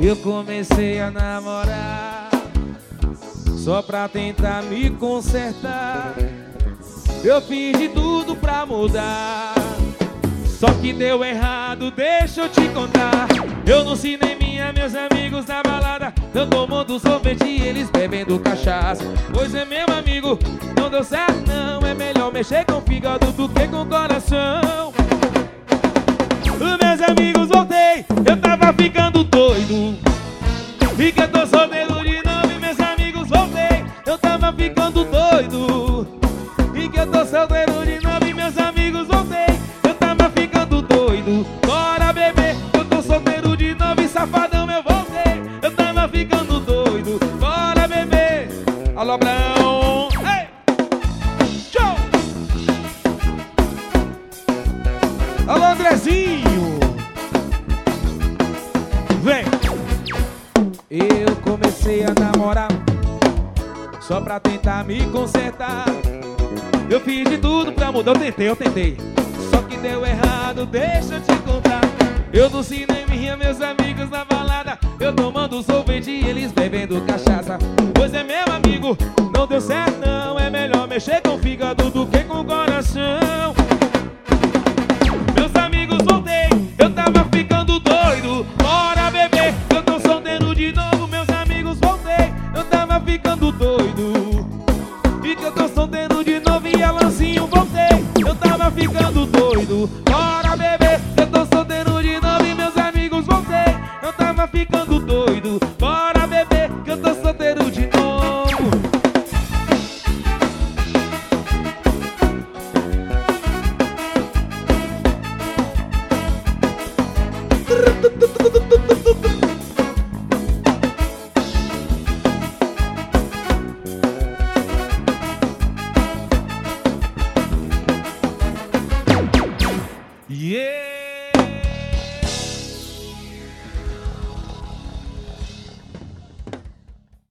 Eu comecei a namorar só pra tentar me consertar. Eu fiz de tudo pra mudar, só que deu errado, deixa eu te contar. Eu no cinema, meus amigos na balada, eu tomando sorvete e eles bebendo cachaça. Pois é, meu amigo, não deu certo não. É melhor mexer com o fígado do que com o coração. Meus amigos, voltei, eu tava ficando doido e que eu tô solteiro de novo. E meus amigos, voltei, eu tava ficando doido e que eu tô solteiro de novo. E meus amigos, voltei, eu tava ficando doido. Bora beber, eu tô solteiro de novo. E safadão, eu voltei, eu tava ficando doido. Bora beber. Alô, Abraão. Ei! Show! Alô, Andrezinho. Vem! Eu comecei a namorar só pra tentar me consertar. Eu fiz de tudo pra mudar, eu tentei, só que deu errado, deixa eu te contar. Eu no cinema e meus amigos na balada, eu tomando sorvete e eles bebendo cachaça. Pois é, meu amigo, não deu certo não. É melhor mexer com o fígado do que com o coração. Meus amigos, voltei, eu tava ficando doido. Bora beber, eu tô solteiro de novo. Meus amigos, voltei, eu tava ficando doido e que eu tô solteiro de novo. E Alanzinho, voltei, eu tava ficando doido. Bora beber, eu tô solteiro de novo. E meus amigos, voltei, eu tava ficando doido. Bora beber, que eu tô solteiro de novo. Yeah!